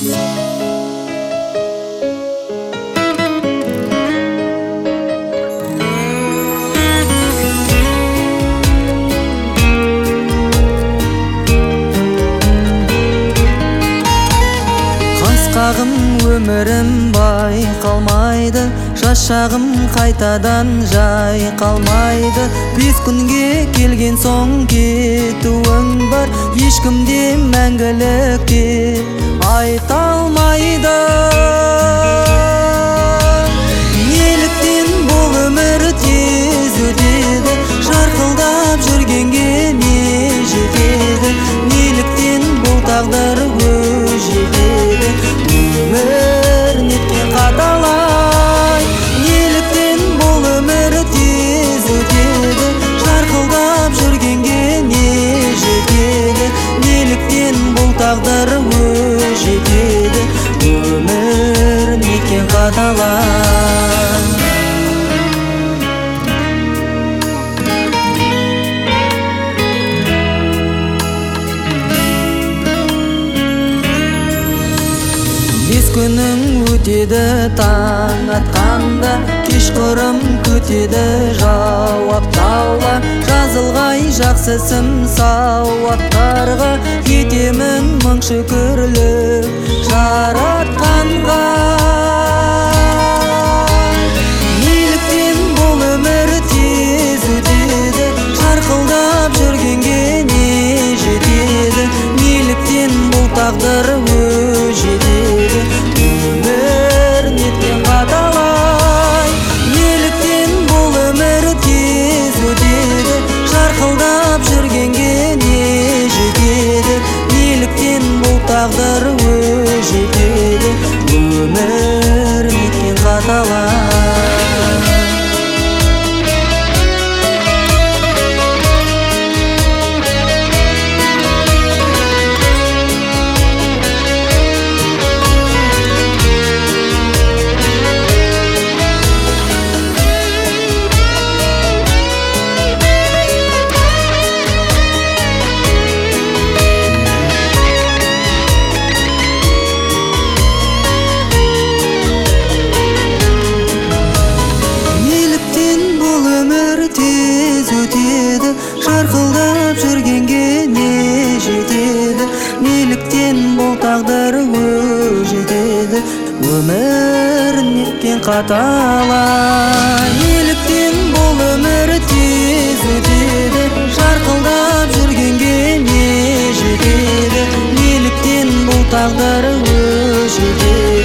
Қасқағым өмірім байқалмайды, жас шағым қайтадан жайқалмайды. 5 күнге келген соң кетуің бар, ешкімде мәңгілік деп айта алмайды. Неліктен бұл өмір тез өтеді, жарқылдап жүргенге не жетеді? Неліктен бұл тағдыр өз жетеді? Өмір неткен қаталай, неліктен бұл өмір тез өтеді, жарқылдап жүргенге не жетеді? Неліктен бұл тағдыр өз жетеді? Өмір неткен қаталай. Күнің өтеді таң атқанда, кешқұрым күтеді жауап таула. Жазылғай жақсы ісім сауаптарға, етемін мың шүкірлік жаратқанға. Неліктен бұл өмір тез өтеді, жарқылдап жүргенге не жетеді? Неліктен бұл тағдыр өз жетеді? Өмір неткен қаталай, неліктен бұл өмір тез өтеді, жарқылдап жүргенге не жетеді? Неліктен бұл тағдыр өз жетеді? Өмір неткен қаталай. Жарқылдап жүргенге не жетеді? Неліктен бұл тағдыр өз жетеді? Өмір неткен қаталай, неліктен бұл өмір тез өтеді, жарқылдап жүргенге не жетеді? Неліктен бұл тағдыр өз жетеді?